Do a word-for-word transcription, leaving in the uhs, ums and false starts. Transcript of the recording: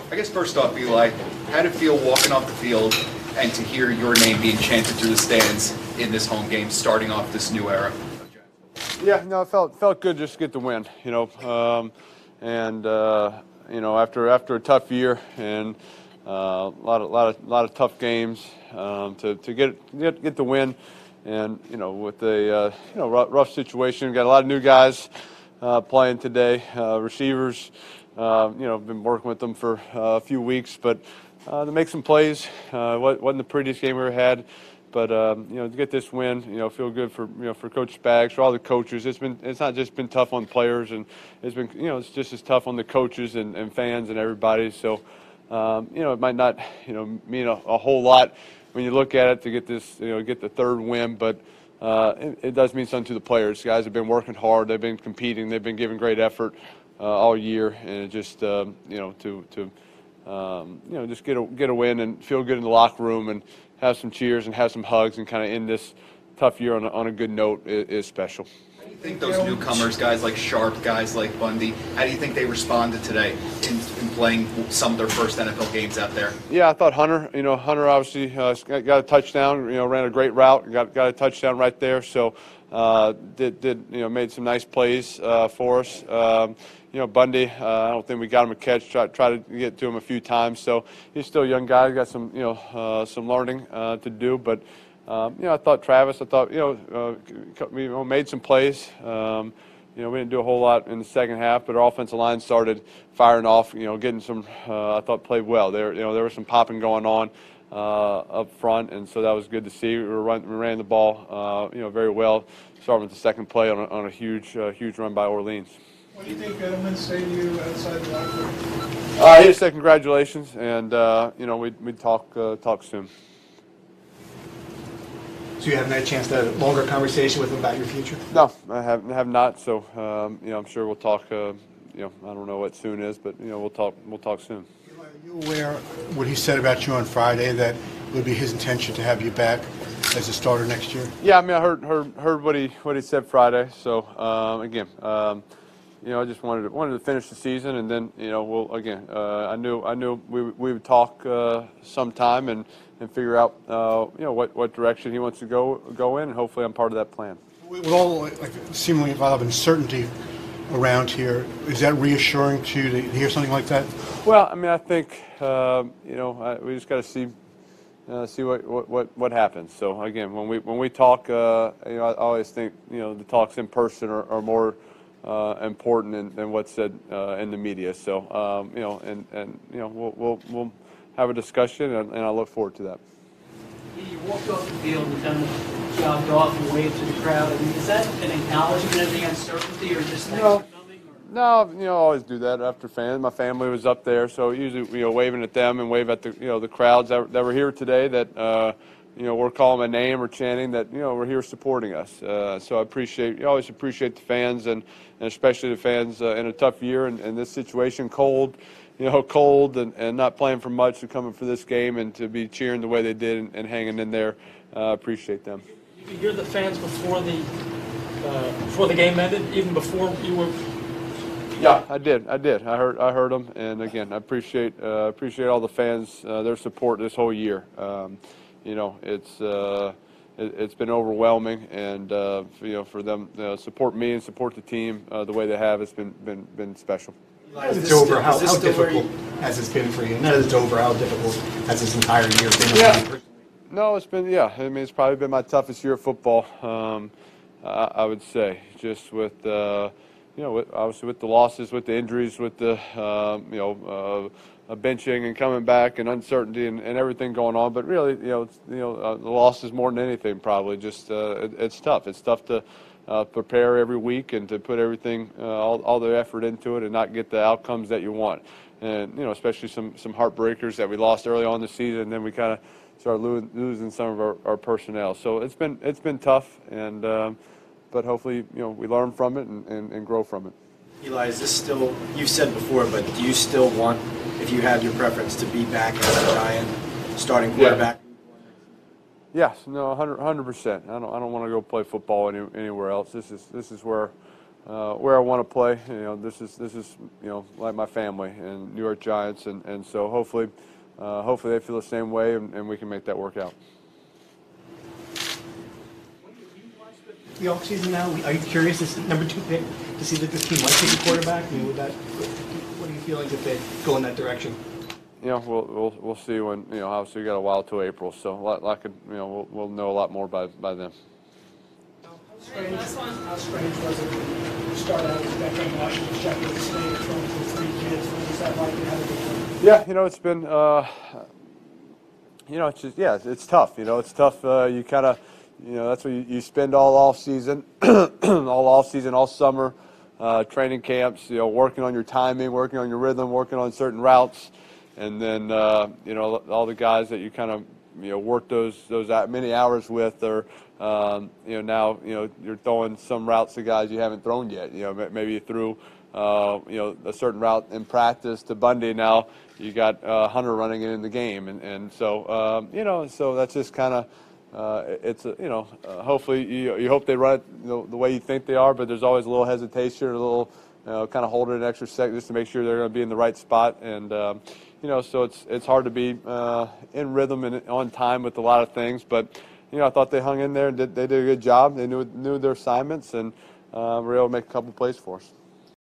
I guess first off, Eli, how did it feel walking off the field and to hear your name being chanted through the stands in this home game, starting off this new era? Yeah, no, it felt felt good just to get the win, you know, um, and uh, you know after after a tough year and uh, a lot of lot of lot of tough games, um, to to get get get the win, and you know with the uh, you know rough, rough situation, got a lot of new guys uh, playing today, uh, receivers. Uh, you know, been working with them for uh, a few weeks, but uh, to make some plays, uh, wasn't the prettiest game we ever had. But um, you know, to get this win, you know, feel good for you know for Coach Spags, for all the coaches. It's been it's not just been tough on players, and it's been you know it's just as tough on the coaches and, and fans and everybody. So um, you know, it might not you know mean a, a whole lot when you look at it to get this you know get the third win, but uh, it, it does mean something to the players. Guys have been working hard. They've been competing. They've been giving great effort uh, all year, and it just um, you know to to um, you know just get a get a win and feel good in the locker room and have some cheers and have some hugs and kind of end this tough year on a, on a good note is, is special. How do you think those newcomers, guys like Sharp, guys like Bundy, how do you think they responded today in, in playing some of their first N F L games out there? Yeah, I thought Hunter, you know, Hunter obviously uh, got a touchdown, you know, ran a great route, got got a touchdown right there. So uh, did did you know made some nice plays uh, for us. Um, You know, Bundy, uh, I don't think we got him a catch. Try, try to get to him a few times. So he's still a young guy. He's got some, you know, uh, some learning uh, to do. But, um, you know, I thought Travis, I thought, you know, uh, we you know, made some plays. Um, you know, we didn't do a whole lot in the second half, but our offensive line started firing off, you know, getting some, uh, I thought played well. There, you know, there was some popping going on uh, up front, and so that was good to see. We, were run, we ran the ball, uh, you know, very well, starting with the second play on a, on a huge, uh, huge run by Orleans. What do you think Edelman say to you outside the locker room? Uh, he just said congratulations, and uh, you know we we talk uh, talk soon. So you haven't had a chance to have a longer conversation with him about your future? No, I have have not. So um, you know, I'm sure we'll talk. Uh, you know, I don't know what soon is, but you know, we'll talk. We'll talk soon. Are you aware what he said about you on Friday, that it would be his intention to have you back as a starter next year? Yeah, I mean, I heard heard heard what he what he said Friday. So um, again. Um, You know, I just wanted to, wanted to finish the season, and then you know, we'll again. Uh, I knew I knew we we would talk uh, sometime and, and figure out uh, you know what, what direction he wants to go go in, and hopefully I'm part of that plan. With all like, seemingly a lot of uncertainty around here, is that reassuring to you to hear something like that? Well, I mean, I think uh, you know I, we just got to see uh, see what, what, what what happens. So again, when we when we talk, uh, you know, I always think you know the talks in person are, are more. Uh, important than, than what's said uh, in the media. So um, you know, and, and you know, we'll we'll, we'll have a discussion, and, and I look forward to that. You walked off the field and kind of jogged off and waved to the crowd. I mean, is that an acknowledgement of the uncertainty, or just thanks no. for coming? Or? No, you know, I always do that after fans. My family was up there, so usually you know, waving at them and wave at the you know the crowds that, that were here today. That. Uh, You know, we're calling my name or chanting that, you know, we're here supporting us. Uh, so I appreciate, you always appreciate the fans, and, and especially the fans uh, in a tough year and, and this situation, cold, you know, cold and, and not playing for much, to coming for this game and to be cheering the way they did and, and hanging in there. I uh, appreciate them. You could hear the fans before the uh, before the game ended, even before you were. Yeah, I did. I did. I heard. I heard them, and again, I appreciate uh, appreciate all the fans, uh, their support this whole year. Um, You know, it's uh, it, it's been overwhelming, and uh, you know, for them to uh, support me and support the team uh, the way they have, it's been been been special. As it's over, how, how difficult has this been for you? And as it's over, how difficult has this entire year been? Yeah. No, it's been yeah. I mean, it's probably been my toughest year of football. Um, I, I would say, just with uh, you know, with, obviously with the losses, with the injuries, with the uh, you know. Uh, Uh, benching and coming back and uncertainty and, and everything going on, but really, you know, it's, you know, uh, the loss is more than anything. Probably just uh, it, it's tough. It's tough to uh, prepare every week and to put everything, uh, all, all the effort into it, and not get the outcomes that you want. And you know, especially some some heartbreakers that we lost early on in the season, and then we kind of started lo- losing some of our, our personnel. So it's been it's been tough, and um, but hopefully, you know, we learn from it and, and, and grow from it. Eli, is this still, you've said before, but do you still want, if you had your preference, to be back as a Giant starting quarterback? Yeah. Yes, no, one hundred percent. I don't I don't want to go play football any, anywhere else. This is this is where uh, where I want to play. You know, this is this is you know like my family and New York Giants, and, and so hopefully, uh, hopefully they feel the same way, and, and we can make that work out. The offseason now, are you curious, this number two pick, to see that this team might take a quarterback? I mean, would that, what are you feeling if they go in that direction? You know, we'll we'll we'll see when you know. Obviously, we got a while till April, so like, like you know, we'll we'll know a lot more by by then. How strange, how strange was it to start out as that game Washington Sheffield State, throwing for three kids? What was that like? And how did it go? Yeah, you know, it's been, uh, you know, it's just yeah, it's, it's tough. You know, it's tough. Uh, you kind of, you know, that's what you, you spend all off season, all off season, all summer, uh, training camps. You know, working on your timing, working on your rhythm, working on certain routes. And then, uh, you know, all the guys that you kind of, you know, work those those many hours with are, um, you know, now, you know, you're throwing some routes to guys you haven't thrown yet. You know, maybe you threw, uh, you know, a certain route in practice to Bundy. Now you got uh, Hunter running it in the game. And, and so, um, you know, so that's just kind of, uh, it's, a, you know, uh, hopefully you, you hope they run it you know, the way you think they are, but there's always a little hesitation or a little, you know, kind of hold it an extra second just to make sure they're going to be in the right spot. And, um, you know, so it's it's hard to be uh, in rhythm and on time with a lot of things. But, you know, I thought they hung in there and did, they did a good job. They knew knew their assignments and uh, were able to make a couple plays for us.